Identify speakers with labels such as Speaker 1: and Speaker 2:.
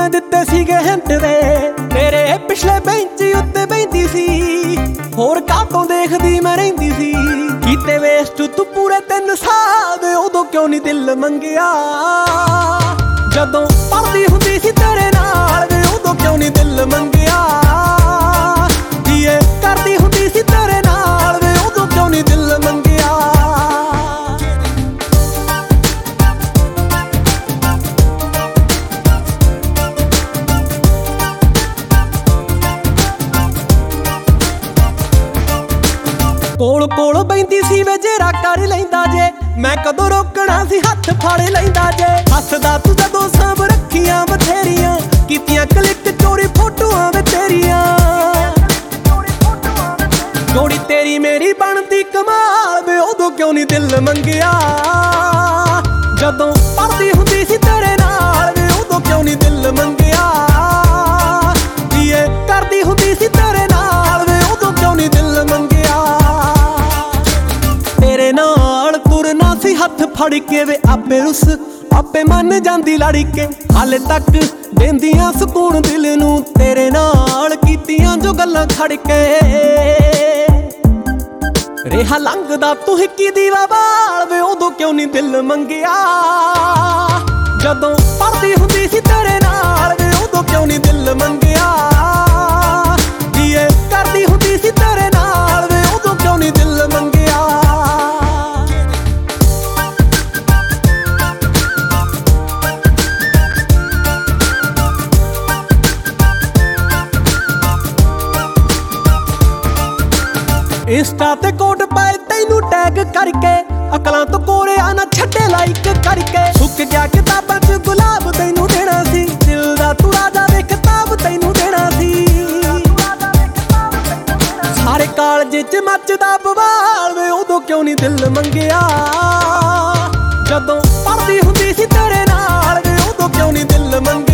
Speaker 1: ਮੈਂ ਦਿੱਤੇ ਸੀਗੇ ਹਿੰਟ ਵੇ ਤੇਰੇ ਪਿਛਲੇ ਬੈਂਚ ਉੱਤੇ ਬੈਂਦੀ ਸੀ ਹੋਰ ਕਾਹਤੋਂ ਦੇਖਦੀ ਮੈਂ ਰਹਿੰਦੀ ਸੀ ਕੀਤੇ ਵੇਸਟ ਤੂੰ ਪੂਰੇ 3 ਸਾਲ ਦੇ ਉਦੋਂ ਕਿਉਂ ਨਹੀਂ ਦਿਲ ਮੰਗਿਆ ਜਦੋਂ ਪੜਦੀ ਹੁੰਦੀ ਸੀ ਤੇਰੇ ਨਾਲ ਵੇ ਉਦੋਂ ਕਿਉਂ ਨਹੀਂ ਦਿਲ ਮੰਗਿਆ ਕਰਦੀ ਹੁੰਦੀ ਸੀ ਤੇਰੇ ਨਾਲ ਵੇ ਉਦੋਂ ਕਿਉਂ ਨਹੀਂ ਦਿਲ ਮੰਗਿਆ ਕੋਲ ਕੋਲ ਬੈਂਦੀ ਸੀ ਵੇ ਜੇਰਾ ਕਰ ਲੈਂਦਾ ਜੇ ਮੈਂ ਕਦੋਂ ਰੋਕਣਾ ਸੀ ਹੱਥ ਫੜ ਲੈਂਦਾ ਜੇ ਹੱਸਦਾ ਤੂੰ ਜਦੋਂ ਸਾਂਭ ਰੱਖੀਆਂ ਬਥੇਰੀਆਂ ਕੀਤੀਆਂ ਕਲਿੱਕ ਚੋਰੀ ਫੋਟੋਆਂ ਵੇ ਤੇਰੀਆਂ ਜੋੜੀ ਤੇਰੀ ਮੇਰੀ ਬਣਦੀ ਕਮਾਲ ਵੇ ਉਦੋਂ ਕਿਉਂ ਨਹੀਂ ਦਿਲ ਮੰਗਿਆ ਜਦੋਂ ਪੜਦੀ ਹੁੰਦੀ ਸੀ ਤੇਰੇ ਨਾਲ ਵੇ ਉਦੋਂ ਕਿਉਂ ਨਹੀਂ ਦਿਲ ਮੰਗਿਆ ਕਰਦੀ ਹੁੰਦੀ ਸੀ ਤੇਰੇ ਨਾਲ ਵੇ ਉਦੋਂ ਕਿਉਂ ਨਹੀਂ ਦਿਲ ਮੰਗਿਆ ਤੇਰੇ ਨਾਲ ਤੁਰਨਾ ਸੀ ਹੱਥ ਫੜ ਕੇ ਵੇ ਆਪੇ ਰੁੱਸ ਆਪੇ ਮੰਨ ਜਾਂਦੀ ਲੜ ਕੇ ਹਾਲੇ ਤੱਕ ਦੇਂਦੀਆਂ ਸਕੂਨ ਦਿਲ ਨੂੰ ਤੇਰੇ ਨਾਲ ਕੀਤੀਆਂ ਜੋ ਗੱਲਾਂ ਖੜ ਕੇ ਰਿਹਾ ਲੰਘਦਾ ਤੂੰ ਹਿੱਕੀ ਦੀਵਾ ਬਾਲ ਵੇ ਉਦੋਂ ਕਿਉਂ ਨਹੀਂ ਦਿਲ ਮੰਗਿਆ ਜਦੋਂ ਪੜਦੀ ਹੁੰਦੀ ਸੀ ਤੇਰੇ ਨਾਲ ਵੇ ਉਦੋਂ ਕਿਉਂ ਨਹੀਂ ਦਿਲ ਮੰਗਿਆ ਕਰਦੀ ਹੁੰਦੀ ਸੀ ਤੇਰੇ ਨਾਲ ਵੇ ਉਦੋਂ ਕਿਉਂ ਨਹੀਂ ਦਿਲ ਮੰਗਿਆ ਇੰਸਟਾ ਤੇ ਕੋਟ ਪਾਏ ਤੈਨੂੰ ਟੈਗ ਕਰਕੇ ਅਕਲਾਂ ਤੋਂ ਕੋਰਿਆ ਨਾ ਛੱਡੇ ਲਾਈਕ ਕਰਕੇ ਸੁੱਕ ਗਿਆ ਕਿਤਾਬਾਂ 'ਚ ਗੁਲਾਬ ਤੈਨੂੰ ਦੇਣਾ ਸੀ ਦਿਲ ਦਾ ਤੂੰ ਰਾਜਾ ਵੇ ਕਿਤਾਬ ਤੈਨੂੰ ਦੇਣਾ ਸੀ ਸਾਰੇ ਕਾਲਜ 'ਚ ਮੱਚਦਾ ਬਵਾਲ ਵੇ ਉਦੋਂ ਕਿਉਂ ਨਹੀਂ ਦਿਲ ਮੰਗਿਆ ਜਦੋਂ ਪੜਦੀ ਹੁੰਦੀ ਸੀ ਤੇਰੇ ਨਾਲ ਵੇ ਉਦੋਂ ਕਿਉਂ ਨਹੀਂ ਦਿਲ ਮੰਗਿਆ